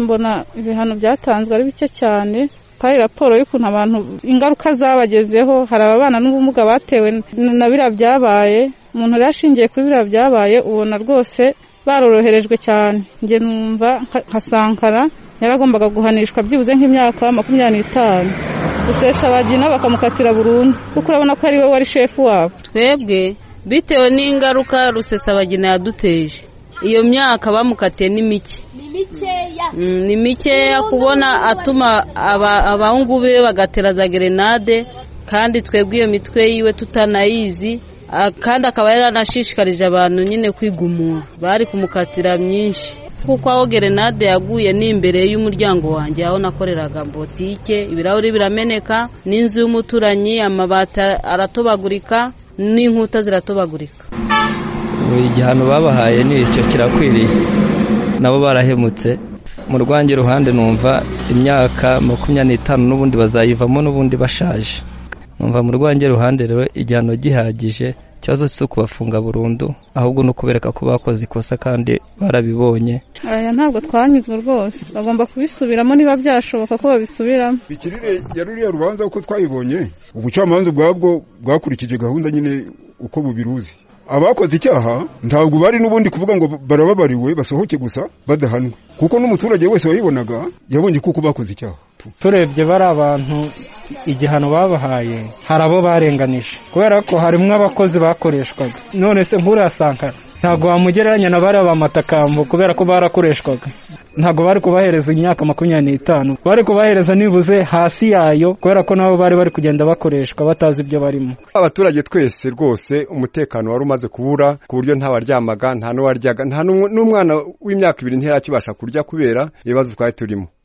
mbona ibihano byatanzwe ari bike cyane, hari raporo y'ukuntu abantu ingaruka zabagezeho, hari ababana n'ubumuga batewe na biriya byabaye. Umuntu rero ashingiye kuri biriya byabaye ubona rwose baroroherejwe cyane. Njye numva nka Sankara yaragombaga guhanishwa byibuze nk'imyaka 25, Rusesabagina bakamukatira burundu kuko urabona ko ari we wari shefu wabo. Twebwe bitewe n'ingaruka Rusesabagina yaduteje, iyo myaka bamukatiye ni mikeya kubona atuma abahungu be bagatera za grenade, kandi twebwe iyo mitwe yiwe tutanayizi, kandi akaba yaranashishikarije abantu nyine kwigumura. Bari kumukatira myinshi kuko aho grenade yaguye ni imbere y'umuryango wanjye aho nakoreraga botike, ibirahuri birameneka, n'inzu y'umuturanyi amabati aratobagurika n'inkuta ziratobagurika. Igihano babahaye ni icyo kirakwiriye, nabo barahemutse. Mu rwanjye ruhande numva imyaka 25 n'ubundi bazayivamo n'ubundi bashaje. Numva mu rwanjye ruhande rero igihano gihagije, cyazo cyo kubafunga burundu, ahubwo no kubereka ko bakoze ikosa kandi barabibonye. Aya ntabwo twanyuzwe rwose, bagomba kubisubiramo niba byashoboka ko babisubiramo. Ikirire yaruriye rubanza uko twayibonye, ubucamanza bwabwo bwakurikije gahunda nyine uko bubiruzi. Abakoze icyaha ntabwo bari n'ubundi kuvuga ngo barababariwe basohoke gusa badahanwe, kuko n'umuturage wese wayibonaga yabonye kuko bakoze icyaha. Turebye bari abantu igihano babahaye, hari abo barenganije kubera ko harimo abakozi bakoreshwaga. None se nk'uriya Sankara ntabwo wamugereranya na bari abamatakambo kubera ko barakoreshwaga. Ntabwo bari kubahereza imyaka 25, bari kubahereza nibuze hasi yayo kubera ko nabo bari kugenda bakoreshwa batazi ibyo barimo. Abaturage twese rwose umutekano wari umaze kubura ku buryo ntawaryamaga, nta n'uwaryaga, nta n'umwana w'imyaka 2 ntirakibasha kurya kubera ibibazo twari turimo.